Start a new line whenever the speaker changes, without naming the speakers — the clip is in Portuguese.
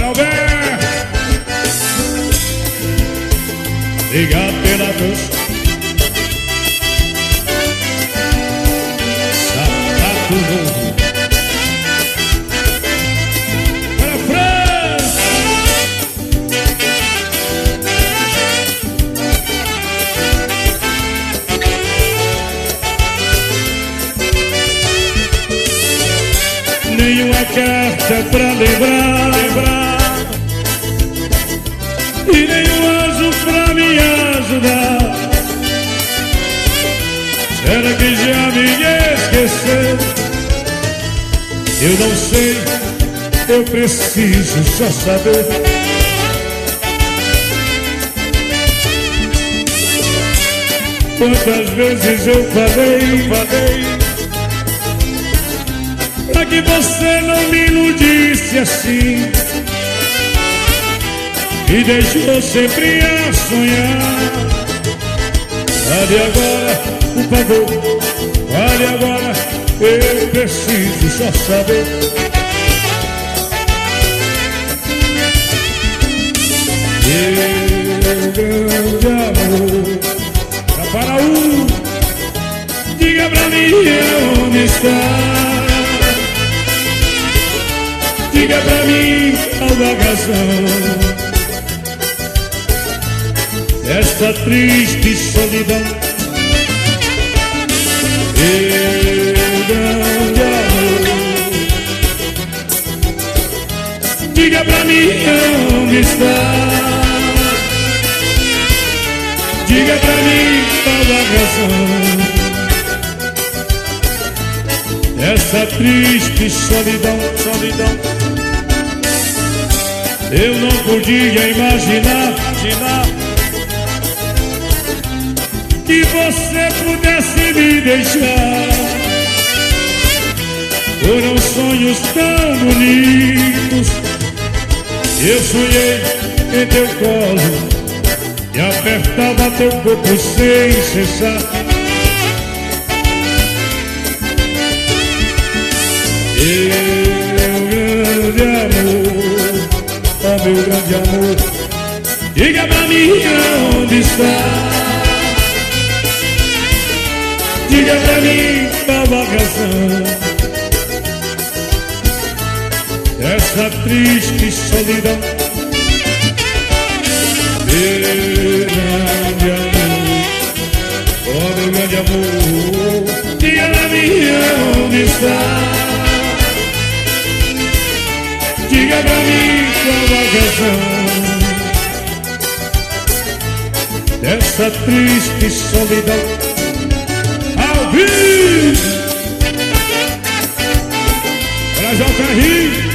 Alberto, obrigado pela doce. Sapato novo. Para França. Nenhuma carta pra lembrar, e nenhum anjo pra me ajudar. Será que já me esqueceu? Eu não sei, eu preciso só saber. Quantas vezes eu falei pra que você não me iludisse assim, e deixou sempre a sonhar. Fale agora, por favor, fale agora, eu preciso só saber. Meu grande amor, Caparaú, diga pra mim onde está. Diga pra mim qual a razão desta triste solidão. Meu grande amor, diga pra mim onde está. Diga pra mim qual a razão dessa triste solidão. Eu não podia imaginar que você pudesse me deixar. Foram sonhos tão bonitos. Eu sonhei em teu colo e apertava teu corpo sem cessar. Meu grande amor, oh meu grande amor, diga pra mim onde está. Diga pra mim qual a razão dessa triste solidão. Meu grande amor, oh meu grande amor, diga pra mim onde está. Diga pra mim qual a razão dessa triste solidão. Ao vivo, pra JR.